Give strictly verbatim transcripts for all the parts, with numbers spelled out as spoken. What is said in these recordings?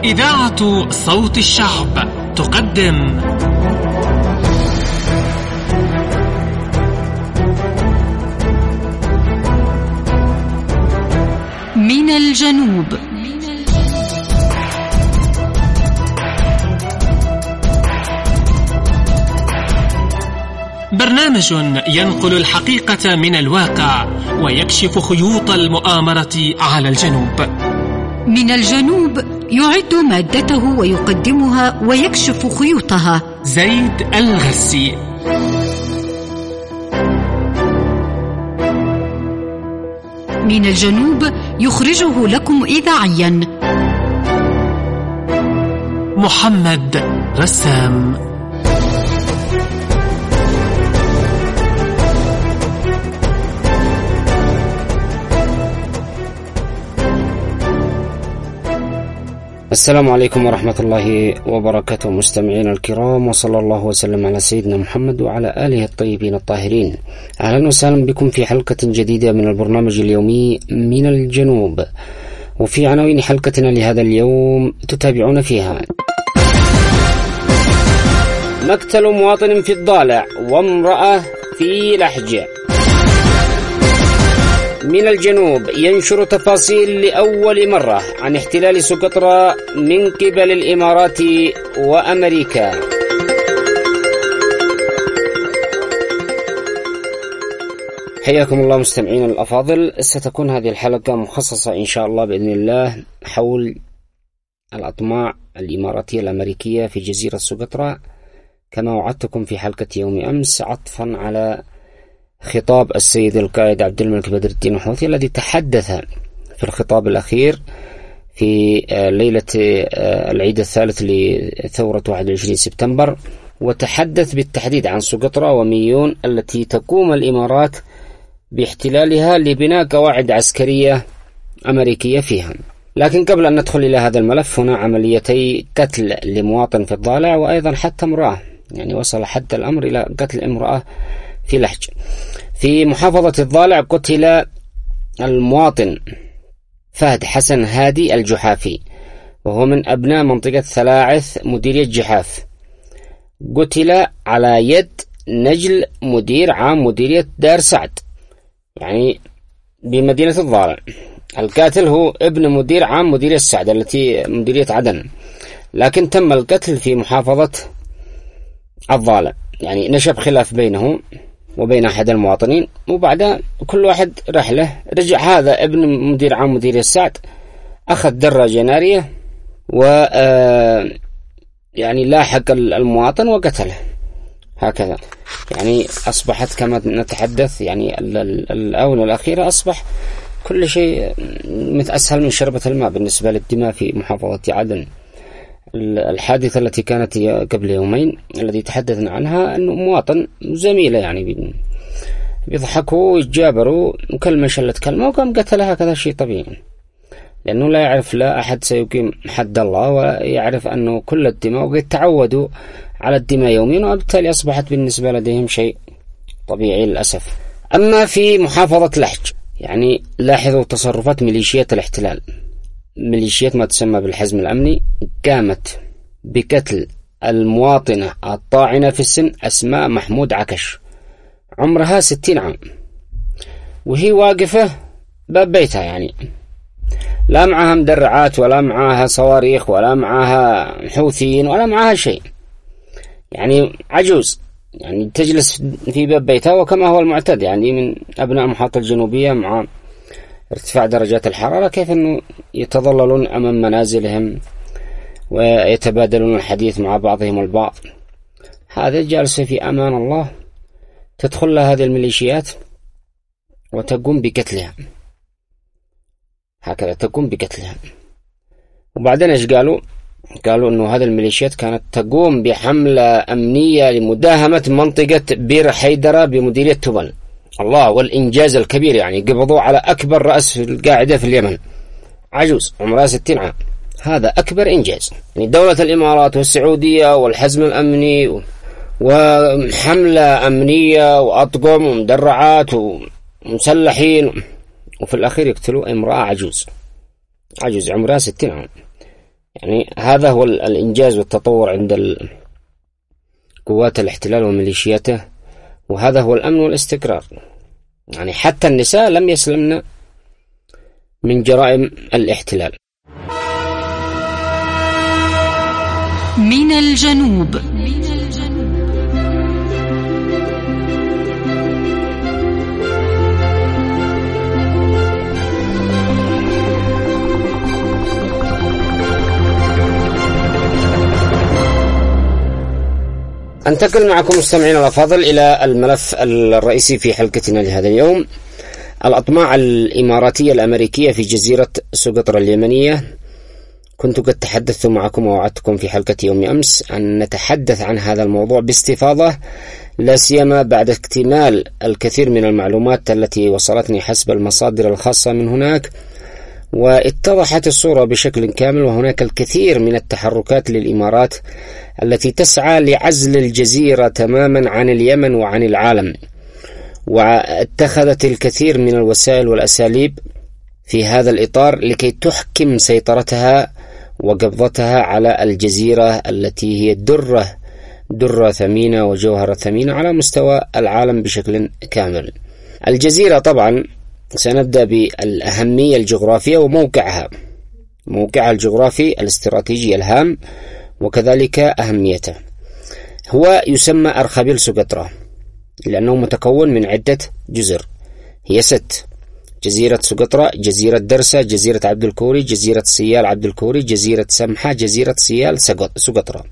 إذاعة صوت الشعب تقدم من الجنوب. برنامج ينقل الحقيقة من الواقع ويكشف خيوط المؤامرة على الجنوب. من الجنوب يعد مادته ويقدمها ويكشف خيوطها زيد الغسي. من الجنوب يخرجه لكم إذاعيا محمد رسام. السلام عليكم ورحمة الله وبركاته مستمعينا الكرام، وصلى الله وسلم على سيدنا محمد وعلى آله الطيبين الطاهرين. أهلا وسهلا بكم في حلقة جديدة من البرنامج اليومي من الجنوب، وفي عناوين حلقتنا لهذا اليوم تتابعون فيها: مقتل مواطن في الضالع وامرأة في لحج. من الجنوب ينشر تفاصيل لأول مرة عن احتلال سقطرى من قبل الإمارات وأمريكا. حياكم الله مستمعين الأفاضل. ستكون هذه الحلقة مخصصة إن شاء الله بإذن الله حول الأطماع الإماراتية الأمريكية في جزيرة سقطرى، كما وعدتكم في حلقة يوم أمس، عطفا على خطاب السيد القائد عبد الملك بدر الدين الحوثي الذي تحدث في الخطاب الأخير في ليلة العيد الثالث لثورة واحد وعشرين سبتمبر، وتحدث بالتحديد عن سقطرى وميون التي تقوم الإمارات باحتلالها لبناء قواعد عسكرية أمريكية فيها. لكن قبل أن ندخل إلى هذا الملف، هنا عمليتي قتل لمواطن في الضالع وأيضا حتى امرأة، يعني وصل حد الأمر إلى قتل امرأة في لحج. في محافظة الضالع قتل المواطن فهد حسن هادي الجحافي، وهو من أبناء منطقة ثلاعث مديرية جحاف. قتل على يد نجل مدير عام مديرية دار سعد، يعني بمدينة الضالع. القاتل هو ابن مدير عام مديرية سعد التي مديرية عدن، لكن تم القتل في محافظة الضالع. يعني نشب خلاف بينه وبين أحد المواطنين، وبعدها كل واحد رحله. رجع هذا ابن مدير عام مديرية سعد، أخذ دراجة نارية و يعني لاحق المواطن وقتله. هكذا يعني أصبحت كما نتحدث، يعني الآونة الأخيرة أصبح كل شيء مثل أسهل من شربة الماء بالنسبة للدماء في محافظة عدن. الحادثة التي كانت قبل يومين الذي تحدثنا عنها أنه مواطن زميله يعني بيضحكوا ويتجابروا وكلمة شلت كلمة وقام قتلها. هكذا شيء طبيعي، لأنه لا يعرف لا أحد سيقيم حد الله، ويعرف أنه كل الدماء وقد تعودوا على الدماء يومين، وبالتالي أصبحت بالنسبة لديهم شيء طبيعي للأسف. أما في محافظة لحج، يعني لاحظوا تصرفات ميليشيات الاحتلال. ميليشيات ما تسمى بالحزم الأمني قامت بقتل المواطنة الطاعنة في السن أسماء محمود عكش، عمرها ستين عام، وهي واقفة باب بيتها، يعني لا معها مدرعات ولا معها صواريخ ولا معها حوثيين ولا معها شيء، يعني عجوز، يعني تجلس في باب بيتها. وكما هو المعتاد يعني من أبناء المحافظة الجنوبية مع ارتفاع درجات الحرارة، كيف أنه يتظللون أمام منازلهم ويتبادلون الحديث مع بعضهم البعض. هذا جالس في أمان الله، تدخل لها هذه الميليشيات وتقوم بقتلها. هكذا تقوم بقتلها. وبعدين إيش قالوا؟ قالوا أنه هذه الميليشيات كانت تقوم بحملة أمنية لمداهمة منطقة بير حيدرة بمديرية تبل. الله، والإنجاز الكبير، يعني قبضوا على أكبر رأس القاعدة في اليمن، عجوز عمرها ستين عام. هذا أكبر إنجاز. يعني دولة الإمارات والسعودية والحزم الأمني وحملة أمنية وأطقم ومدرعات ومسلحين، وفي الأخير يقتلوا امرأة عجوز عجوز عمرها ستين عام. يعني هذا هو الإنجاز والتطور عند قوات الاحتلال وميليشياته، وهذا هو الأمن والاستقرار. يعني حتى النساء لم يسلمن من جرائم الاحتلال. من الجنوب. أنتقل معكم مستمعين الأفاضل إلى الملف الرئيسي في حلقتنا لهذا اليوم: الأطماع الإماراتية الأمريكية في جزيرة سقطرى اليمنية. كنت قد تحدثت معكم ووعدتكم في حلقة يوم أمس أن نتحدث عن هذا الموضوع باستفاضة، لا سيما بعد اكتمال الكثير من المعلومات التي وصلتني حسب المصادر الخاصة من هناك، واتضحت الصورة بشكل كامل. وهناك الكثير من التحركات للإمارات التي تسعى لعزل الجزيرة تماما عن اليمن وعن العالم، واتخذت الكثير من الوسائل والأساليب في هذا الإطار لكي تحكم سيطرتها وقبضتها على الجزيرة التي هي درة درة ثمينة وجوهرة ثمينة على مستوى العالم بشكل كامل. الجزيرة طبعا سنبدأ بالأهمية الجغرافية وموقعها، موقعها الجغرافي الاستراتيجي الهام وكذلك أهميته. هو يسمى أرخبيل سقطرى لأنه متكون من عدة جزر، هي ست: جزيرة سقطرى، جزيرة درسة، جزيرة عبد الكوري، جزيرة سيال عبد الكوري، جزيرة سمحة، جزيرة سيال سقطرى.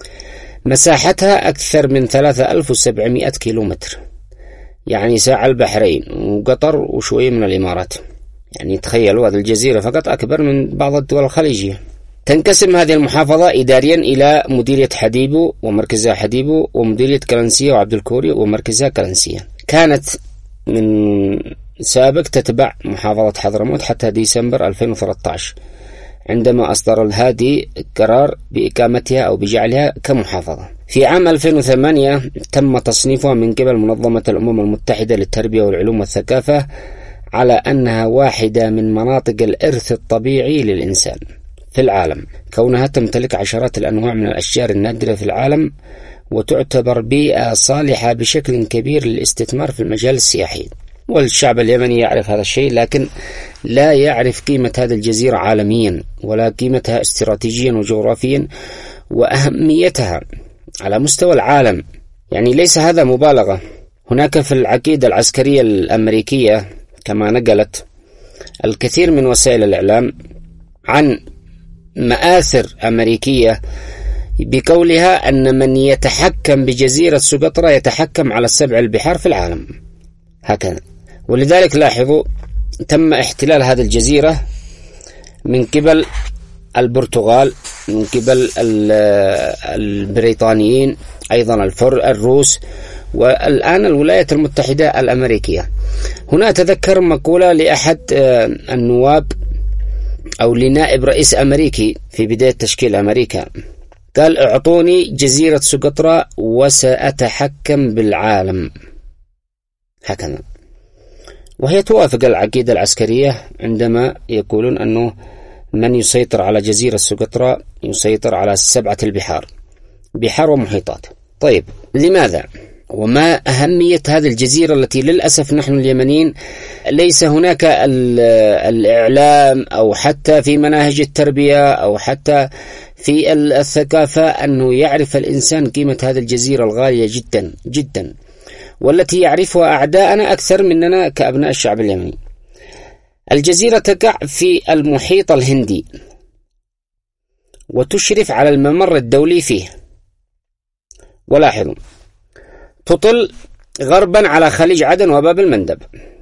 مساحتها أكثر من ثلاثة آلاف وسبعمائة كيلومتر، يعني ساعة البحرين وقطر وشوية من الإمارات. يعني تخيلوا هذه الجزيرة فقط أكبر من بعض الدول الخليجية. تنقسم هذه المحافظة إداريا إلى مديرية حديبو ومركزها حديبو، ومديرية كلنسية وعبد الكوري ومركزها كلنسية. كانت من سابق تتبع محافظة حضرموت حتى ديسمبر ألفين وثلاثة عشر، عندما أصدر الهادي قرار بإقامتها أو بجعلها كمحافظة. في عام ألفين وثمانية تم تصنيفها من قبل منظمة الأمم المتحدة للتربية والعلوم والثقافة على أنها واحدة من مناطق الإرث الطبيعي للإنسان في العالم، كونها تمتلك عشرات الأنواع من الأشجار النادرة في العالم، وتعتبر بيئة صالحة بشكل كبير للاستثمار في المجال السياحي. والشعب اليمني يعرف هذا الشيء، لكن لا يعرف قيمة هذه الجزيرة عالميا، ولا قيمتها استراتيجيا وجغرافيا وأهميتها على مستوى العالم. يعني ليس هذا مبالغة. هناك في العقيدة العسكرية الأمريكية كما نقلت الكثير من وسائل الإعلام عن مآثر أمريكية بقولها أن من يتحكم بجزيرة سقطرى يتحكم على السبع البحار في العالم، هكذا. ولذلك لاحظوا تم احتلال هذه الجزيرة من قبل البرتغال، من قبل البريطانيين، أيضا الفر الروس، والآن الولايات المتحدة الأمريكية. هنا أتذكر مقولة لأحد النواب أو لنائب رئيس أمريكي في بداية تشكيل أمريكا، قال: اعطوني جزيرة سقطرى وسأتحكم بالعالم، هكذا. وهي توافق العقيدة العسكرية عندما يقولون أنه من يسيطر على جزيرة سقطرى يسيطر على سبعة البحار، بحار ومحيطات. طيب، لماذا؟ وما أهمية هذه الجزيرة التي للأسف نحن اليمنيين ليس هناك الإعلام أو حتى في مناهج التربية أو حتى في الثقافة أنه يعرف الإنسان قيمة هذه الجزيرة الغالية جدا جدا، والتي يعرفها أعداءنا أكثر مننا كأبناء الشعب اليمني. الجزيرة تقع في المحيط الهندي وتشرف على الممر الدولي فيه. ولاحظوا، تطل غربا على خليج عدن وباب المندب،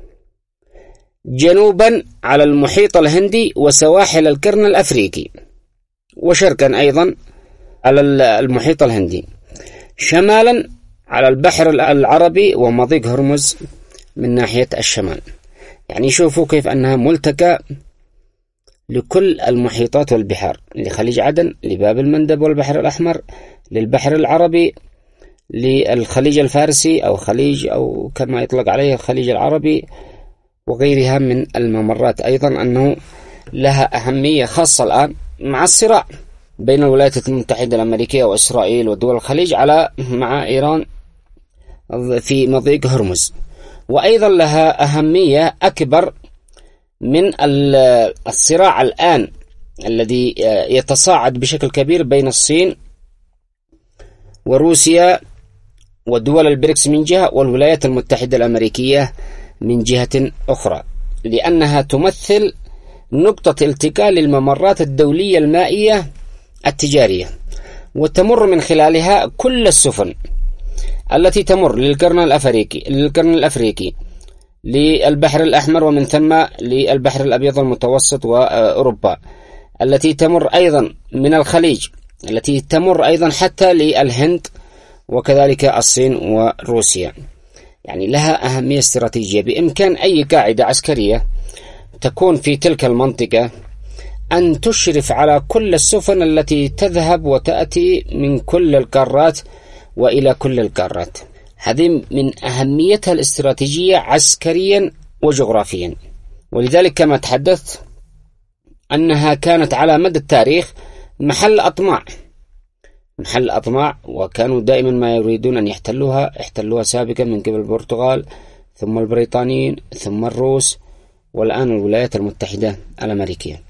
جنوبا على المحيط الهندي وسواحل القرن الأفريقي، وشرقا أيضا على المحيط الهندي، شمالا على البحر العربي ومضيق هرمز من ناحية الشمال. يعني شوفوا كيف أنها ملتقى لكل المحيطات والبحار، لخليج عدن، لباب المندب والبحر الأحمر، للبحر العربي، للخليج الفارسي أو خليج أو كما يطلق عليه الخليج العربي، وغيرها من الممرات. أيضا أنه لها أهمية خاصة الآن مع الصراع بين الولايات المتحدة الأمريكية وإسرائيل ودول الخليج على مع إيران في مضيق هرمز. وأيضا لها أهمية أكبر من الصراع الآن الذي يتصاعد بشكل كبير بين الصين وروسيا ودول البريكس من جهة والولايات المتحدة الأمريكية من جهة أخرى، لأنها تمثل نقطة التقاء للممرات الدولية المائية التجارية، وتمر من خلالها كل السفن التي تمر للقرن الأفريقي للقرن الأفريقي للبحر الأحمر، ومن ثم للبحر الأبيض المتوسط وأوروبا، التي تمر أيضا من الخليج، التي تمر أيضا حتى للهند وكذلك الصين وروسيا. يعني لها أهمية استراتيجية. بإمكان أي قاعدة عسكرية تكون في تلك المنطقة أن تشرف على كل السفن التي تذهب وتأتي من كل القارات وإلى كل القارات. هذه من أهميتها الاستراتيجية عسكريا وجغرافيا. ولذلك كما تحدثت أنها كانت على مدى التاريخ محل أطماع محل أطماع وكانوا دائما ما يريدون أن يحتلوها احتلوها سابقا من قبل البرتغال ثم البريطانيين ثم الروس والآن الولايات المتحدة الأمريكية.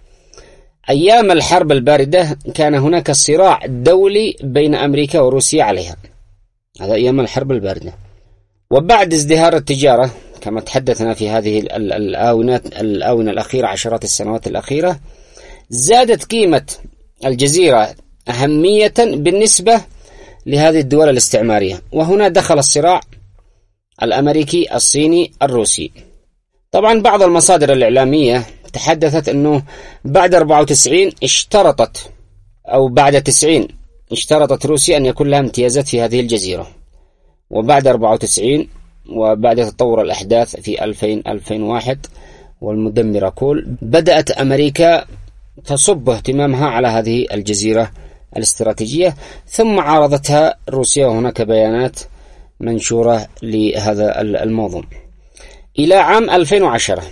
أيام الحرب الباردة كان هناك صراع دولي بين أمريكا وروسيا عليها، هذا أيام الحرب الباردة. وبعد ازدهار التجارة كما تحدثنا في هذه الآونات الآونة الأخيرة عشرات السنوات الأخيرة، زادت قيمة الجزيرة أهمية بالنسبة لهذه الدول الاستعمارية، وهنا دخل الصراع الأمريكي الصيني الروسي. طبعا بعض المصادر الإعلامية تحدثت أنه بعد أربعة وتسعين اشترطت أو بعد تسعين اشترطت روسيا أن يكون لها امتيازات في هذه الجزيرة، وبعد أربعة وتسعين وبعد تطور الأحداث في ألفين ألفين وواحد والمدمرة كول بدأت أمريكا تصب اهتمامها على هذه الجزيرة الاستراتيجية، ثم عارضتها روسيا، وهناك بيانات منشورة لهذا الموضوع. إلى عام ألفين وعشرة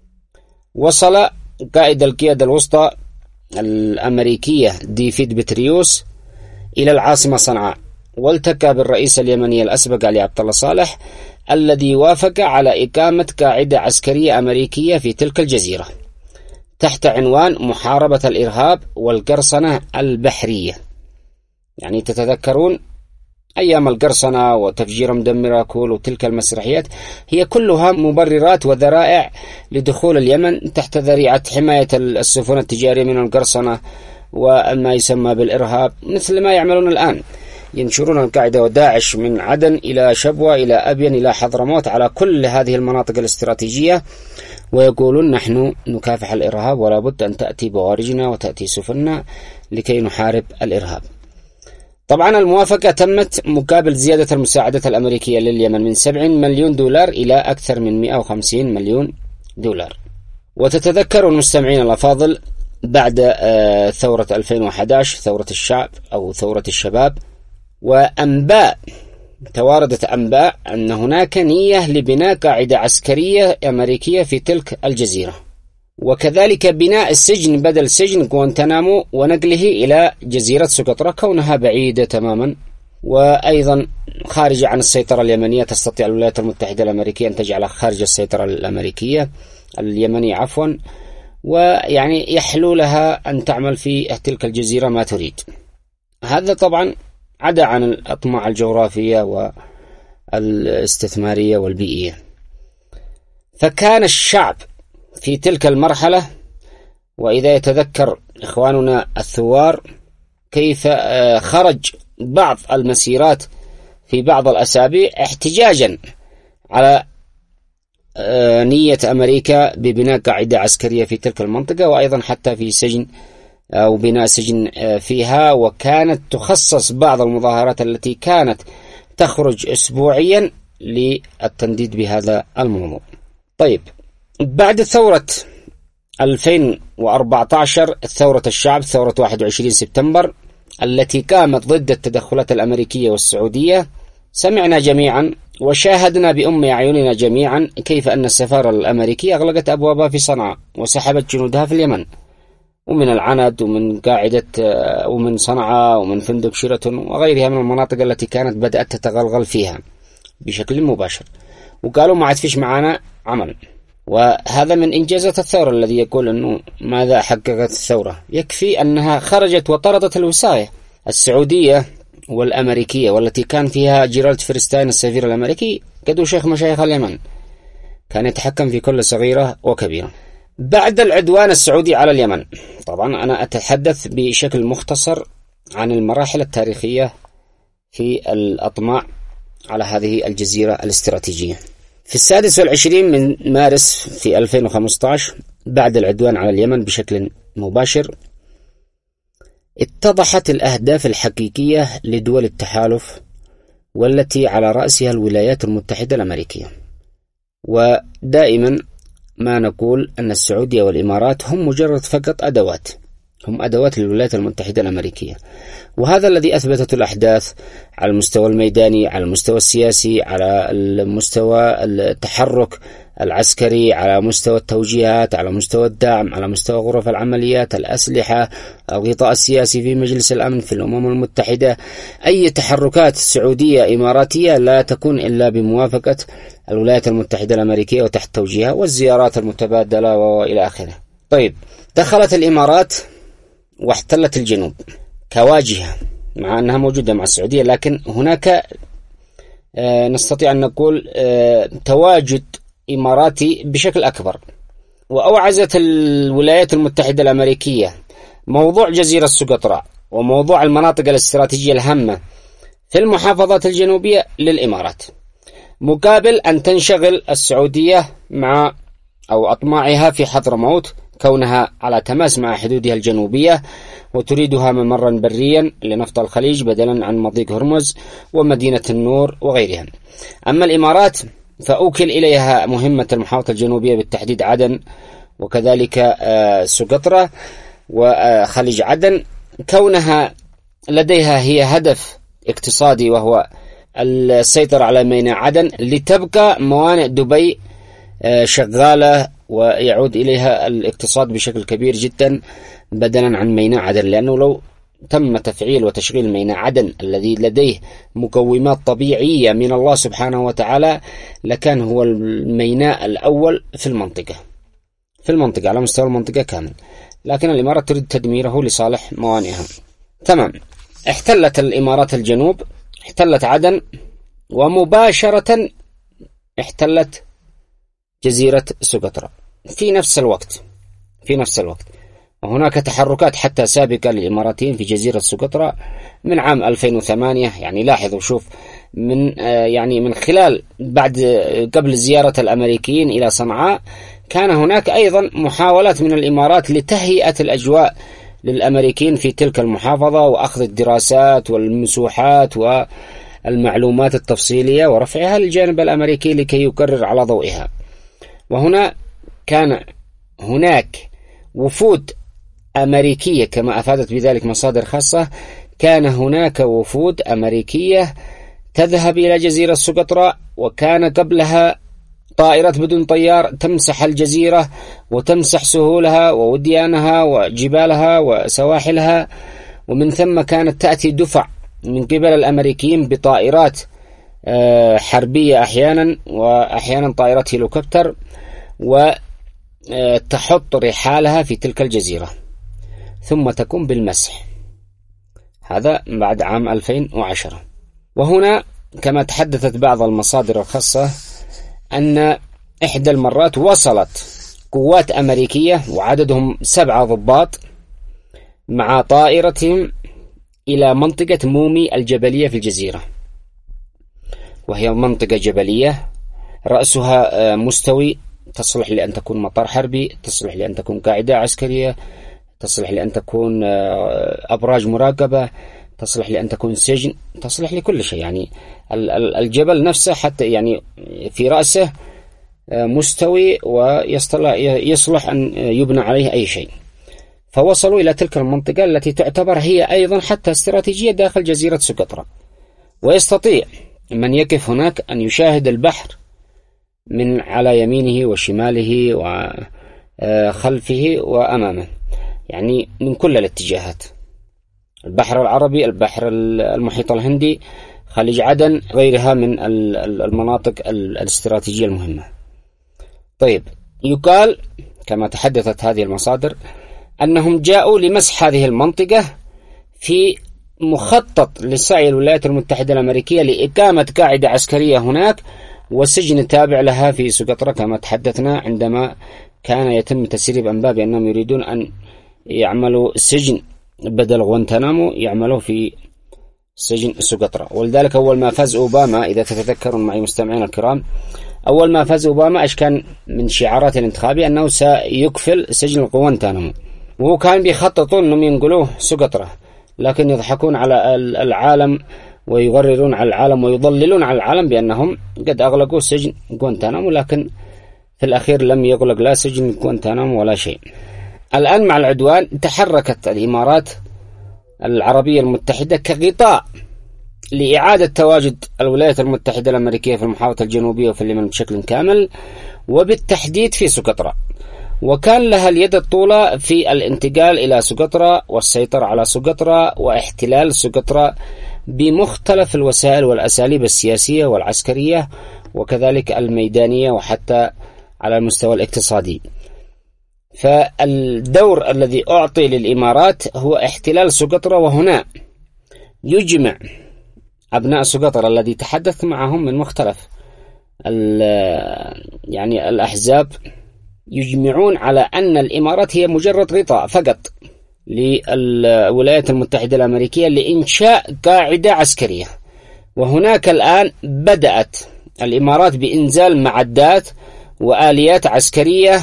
وصل قائد القيادة الوسطى الأمريكية ديفيد بتريوس إلى العاصمة صنعاء، والتقى بالرئيس اليمني الأسبق علي عبد الله صالح الذي وافق على إقامة قاعدة عسكرية أمريكية في تلك الجزيرة تحت عنوان محاربة الإرهاب والقرصنة البحرية. يعني تتذكرون أيام القرصنة وتفجير مدمرة كول وتلك المسرحيات، هي كلها مبررات وذرائع لدخول اليمن تحت ذريعة حماية السفن التجارية من القرصنة وما يسمى بالإرهاب، مثل ما يعملون الآن، ينشرون القاعدة وداعش من عدن إلى شبوة إلى أبين إلى حضرموت على كل هذه المناطق الاستراتيجية، ويقولون نحن نكافح الإرهاب ولا بد أن تأتي بوارجنا وتأتي سفننا لكي نحارب الإرهاب. طبعا الموافقة تمت مقابل زيادة المساعدة الأمريكية لليمن من سبعين مليون دولار إلى أكثر من مئة وخمسين مليون دولار. وتتذكروا المستمعين الأفاضل بعد ثورة ألفين وأحد عشر ثورة الشعب أو ثورة الشباب، وأنباء تواردت أنباء أن هناك نية لبناء قاعدة عسكرية أمريكية في تلك الجزيرة، وكذلك بناء السجن بدل سجن غوانتنامو ونقله إلى جزيرة سقطرى كونها بعيدة تماما وأيضا خارجة عن السيطرة اليمنية. تستطيع الولايات المتحدة الأمريكية أن تجعلها خارج السيطرة الأمريكية اليمنية عفوا، ويعني يحلو لها أن تعمل في تلك الجزيرة ما تريد. هذا طبعا عدا عن الأطماع الجغرافية والاستثمارية والبيئية. فكان الشعب في تلك المرحلة، وإذا يتذكر إخواننا الثوار كيف خرج بعض المسيرات في بعض الأسابيع احتجاجا على نية أمريكا ببناء قاعدة عسكرية في تلك المنطقة، وأيضا حتى في سجن أو بناء سجن فيها، وكانت تخصص بعض المظاهرات التي كانت تخرج أسبوعيا للتنديد بهذا الموضوع. طيب بعد ثورة ألفين وأربعة عشر ثورة الشعب ثورة واحد وعشرين سبتمبر التي قامت ضد التدخلات الأمريكية والسعودية، سمعنا جميعا وشاهدنا بأم أعيننا جميعا كيف أن السفارة الأمريكية أغلقت أبوابها في صنعاء وسحبت جنودها في اليمن، ومن العند ومن قاعدة ومن صنعاء ومن فندق شيراتون وغيرها من المناطق التي كانت بدأت تتغلغل فيها بشكل مباشر، وقالوا ما عاد فيش معانا عمل. وهذا من إنجازات الثورة الذي يقول أنه ماذا حققت الثورة؟ يكفي أنها خرجت وطردت الوصاية السعودية والأمريكية والتي كان فيها جيرالد فريستاين السفير الأمريكي قدو شيخ مشايخ اليمن، كان يتحكم في كل صغيرة وكبيرة. بعد العدوان السعودي على اليمن، طبعا أنا أتحدث بشكل مختصر عن المراحل التاريخية في الأطماع على هذه الجزيرة الاستراتيجية. في السادس والعشرين من مارس في ألفين وخمسة عشر بعد العدوان على اليمن بشكل مباشر، اتضحت الأهداف الحقيقية لدول التحالف والتي على رأسها الولايات المتحدة الأمريكية. ودائما ما نقول أن السعودية والإمارات هم مجرد فقط أدوات، هم أدوات للولايات المتحدة الأمريكية، وهذا الذي أثبتته الأحداث على المستوى الميداني، على المستوى السياسي، على المستوى التحرك العسكري، على مستوى التوجيهات، على مستوى الدعم، على مستوى غرف العمليات، الأسلحة، الغطاء السياسي في مجلس الأمن في الأمم المتحدة. أي تحركات سعودية إماراتية لا تكون إلا بموافقة الولايات المتحدة الأمريكية وتحت توجيهها، والزيارات المتبادلة وإلى آخره. طيب، دخلت الإمارات واحتلت الجنوب كواجهة، مع أنها موجودة مع السعودية، لكن هناك آه نستطيع أن نقول آه تواجد إماراتي بشكل أكبر. وأوعزت الولايات المتحدة الأمريكية موضوع جزيرة سقطرى وموضوع المناطق الاستراتيجية الهامة في المحافظات الجنوبية للإمارات، مقابل أن تنشغل السعودية مع أو أطماعها في حضرموت كونها على تماس مع حدودها الجنوبية وتريدها ممرا بريا لنفط الخليج بدلا عن مضيق هرمز ومدينة النور وغيرها. أما الإمارات فأوكل إليها مهمة المحافظة الجنوبية بالتحديد عدن، وكذلك سقطرى وخليج عدن، كونها لديها هي هدف اقتصادي وهو السيطرة على ميناء عدن لتبقى موانئ دبي شغالة ويعود إليها الاقتصاد بشكل كبير جدا بدلا عن ميناء عدن، لأنه لو تم تفعيل وتشغيل ميناء عدن الذي لديه مقومات طبيعية من الله سبحانه وتعالى لكان هو الميناء الأول في المنطقة في المنطقة على مستوى المنطقة كامل، لكن الإمارات تريد تدميره لصالح موانئها. تمام، احتلت الإمارات الجنوب، احتلت عدن، ومباشرة احتلت جزيرة سقطرى في نفس الوقت في نفس الوقت وهناك تحركات حتى سابقة للإماراتيين في جزيرة سقطرى من عام ألفين وثمانية. يعني لاحظوا، شوف، من آه يعني من خلال بعد قبل زيارة الأمريكيين إلى صنعاء كان هناك أيضا محاولات من الإمارات لتهيئة الأجواء للأمريكيين في تلك المحافظة وأخذ الدراسات والمسوحات والمعلومات التفصيلية ورفعها للجانب الأمريكي لكي يقرر على ضوئها. وهنا كان هناك وفود أمريكية كما أفادت بذلك مصادر خاصة، كان هناك وفود أمريكية تذهب إلى جزيرة سقطرى، وكان قبلها طائرات بدون طيار تمسح الجزيرة وتمسح سهولها ووديانها وجبالها وسواحلها، ومن ثم كانت تأتي دفع من قبل الأمريكيين بطائرات حربية أحيانا وأحيانا طائرات هليكوبتر وتحط رحالها في تلك الجزيرة ثم تقوم بالمسح. هذا بعد عام ألفين وعشرة. وهنا كما تحدثت بعض المصادر الخاصة أن إحدى المرات وصلت قوات أمريكية وعددهم سبعة ضباط مع طائرتهم إلى منطقة مومي الجبلية في الجزيرة، وهي منطقة جبلية رأسها مستوي، تصلح لأن تكون مطار حربي، تصلح لأن تكون قاعدة عسكرية، تصلح لأن تكون أبراج مراقبة، تصلح لأن تكون سجن، تصلح لكل شيء. يعني الجبل نفسه حتى يعني في رأسه مستوي ويصلح أن يبنى عليه أي شيء. فوصلوا إلى تلك المنطقة التي تعتبر هي أيضا حتى استراتيجية داخل جزيرة سقطرى، ويستطيع من يقف هناك أن يشاهد البحر من على يمينه وشماله وخلفه وأمامه. يعني من كل الاتجاهات، البحر العربي، البحر المحيط الهندي، خليج عدن، غيرها من المناطق الاستراتيجية المهمة. طيب، يقال كما تحدثت هذه المصادر أنهم جاءوا لمسح هذه المنطقة في مخطط لسعي الولايات المتحدة الأمريكية لإقامة قاعدة عسكرية هناك وسجن تابع لها في سقطرى كما تحدثنا عندما كان يتم تسريب أنباء بأنهم يريدون أن يعملوا سجن بدل غوانتنامو، يعملوا في سجن سقطرى. ولذلك أول ما فاز أوباما، إذا تتذكرون معي مستمعين الكرام، أول ما فاز أوباما إيش كان من شعارات الانتخابية؟ أنه سيكفل سجن غوانتنامو، وهو كان بيخططون أنهم ينقلوه سقطرى، لكن يضحكون على العالم ويغررون على العالم ويضللون على العالم بأنهم قد أغلقوا سجن غوانتنامو، لكن في الأخير لم يغلق لا سجن غوانتنامو ولا شيء. الآن مع العدوان تحركت الإمارات العربية المتحدة كغطاء لإعادة تواجد الولايات المتحدة الأمريكية في المحافظة الجنوبية وفي اليمن بشكل كامل، وبالتحديد في سقطرى. وكان لها اليد الطولة في الانتقال إلى سقطرى والسيطرة على سقطرى واحتلال سقطرى بمختلف الوسائل والأساليب السياسية والعسكرية وكذلك الميدانية وحتى على المستوى الاقتصادي. فالدور الذي أعطي للإمارات هو احتلال سقطرى، وهنا يجمع أبناء سقطرى الذي تحدث معهم من مختلف يعني الأحزاب، يجمعون على أن الإمارات هي مجرد غطاء فقط للولايات المتحدة الأمريكية لإنشاء قاعدة عسكرية. وهناك الآن بدأت الإمارات بإنزال معدات وآليات عسكرية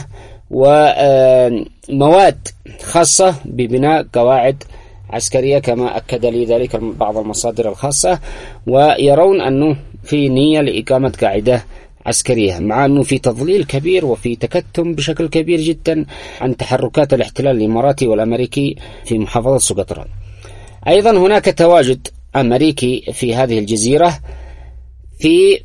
ومواد خاصة ببناء قواعد عسكرية كما أكد لي ذلك بعض المصادر الخاصة، ويرون أنه في نية لإقامة قاعدة عسكرية، مع أنه في تضليل كبير وفي تكتم بشكل كبير جدا عن تحركات الاحتلال الإماراتي والأمريكي في محافظة سقطرى. أيضا هناك تواجد أمريكي في هذه الجزيرة في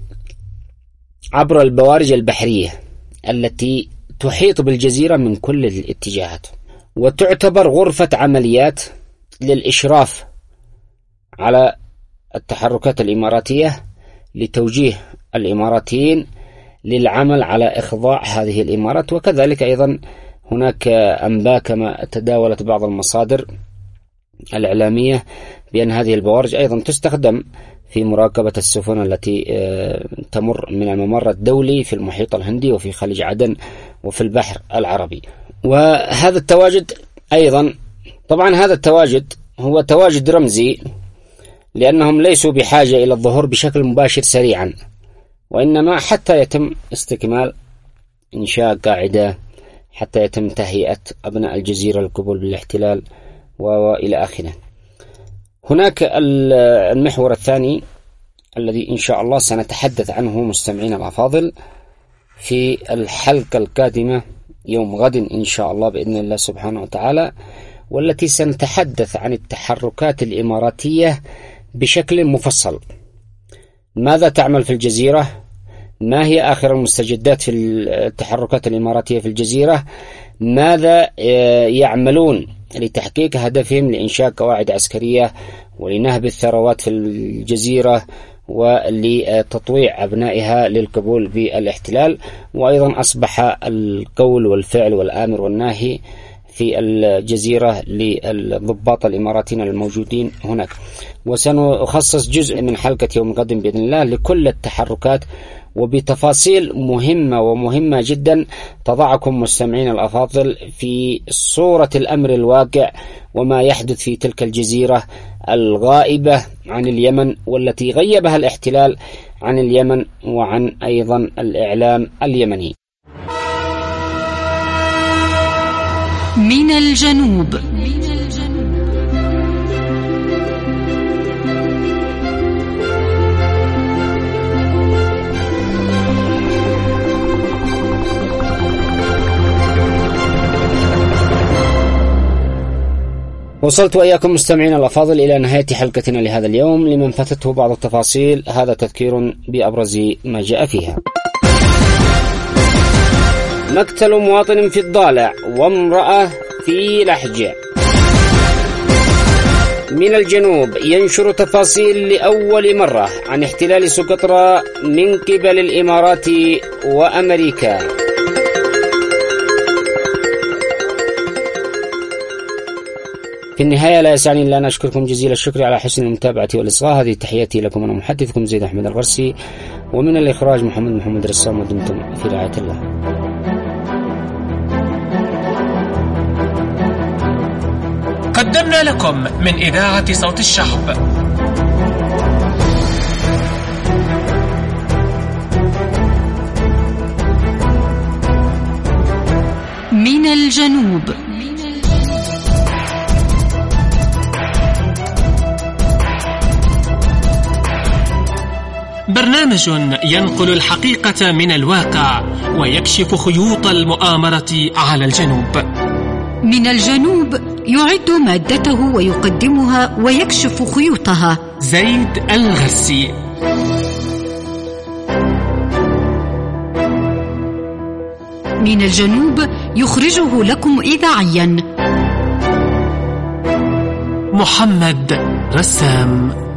عبر البوارج البحرية التي تحيط بالجزيرة من كل الاتجاهات، وتعتبر غرفة عمليات للإشراف على التحركات الإماراتية لتوجيه الإماراتيين للعمل على إخضاع هذه الإمارات. وكذلك أيضا هناك أنباء كما تداولت بعض المصادر الإعلامية بأن هذه البوارج أيضا تستخدم في مراقبة السفن التي تمر من الممر الدولي في المحيط الهندي وفي خليج عدن وفي البحر العربي. وهذا التواجد أيضا، طبعا هذا التواجد هو تواجد رمزي، لأنهم ليسوا بحاجة إلى الظهور بشكل مباشر سريعا، وإنما حتى يتم استكمال إنشاء قاعدة، حتى يتم تهيئة أبناء الجزيرة للقبول بالاحتلال وإلى آخره. هناك المحور الثاني الذي إن شاء الله سنتحدث عنه مستمعين الأفاضل في الحلقة القادمة يوم غد إن شاء الله بإذن الله سبحانه وتعالى، والتي سنتحدث عن التحركات الإماراتية بشكل مفصل. ماذا تعمل في الجزيرة؟ ما هي آخر المستجدات في التحركات الإماراتية في الجزيرة؟ ماذا يعملون لتحقيق هدفهم لإنشاء قواعد عسكرية ولنهب الثروات في الجزيرة ولتطويع أبنائها للقبول بالاحتلال؟ وأيضا أصبح القول والفعل والآمر والناهي في الجزيرة للضباط الإماراتيين الموجودين هناك. وسنخصص جزء من حلقة يوم غد بإذن الله لكل التحركات وبتفاصيل مهمة ومهمة جدا تضعكم مستمعين الأفاضل في صورة الأمر الواقع وما يحدث في تلك الجزيرة الغائبة عن اليمن، والتي غيبها الاحتلال عن اليمن وعن أيضا الإعلام اليمني. من الجنوب. وصلت وإياكم مستمعين الأفاضل إلى نهاية حلقتنا لهذا اليوم. لمن فاتته بعض التفاصيل هذا تذكير بأبرز ما جاء فيها. مقتل مواطن في الضالع وامرأة في لحج. من الجنوب ينشر تفاصيل لأول مرة عن احتلال سقطرى من قبل الإمارات وأمريكا. في النهاية لا يسعني إلا أن أشكركم جزيل الشكر على حسن المتابعة والإصغاء. هذه تحياتي لكم، أنا محدثكم زيد أحمد الغرسي، ومن الإخراج محمد محمد رسام، ودمتم في رعاية الله. قدمنا لكم من إذاعة صوت الشعب من الجنوب. برنامج ينقل الحقيقة من الواقع ويكشف خيوط المؤامرة على الجنوب. من الجنوب يعد مادته ويقدمها ويكشف خيوطها زيد الغرسي. من الجنوب يخرجه لكم إذاعيا محمد رسام.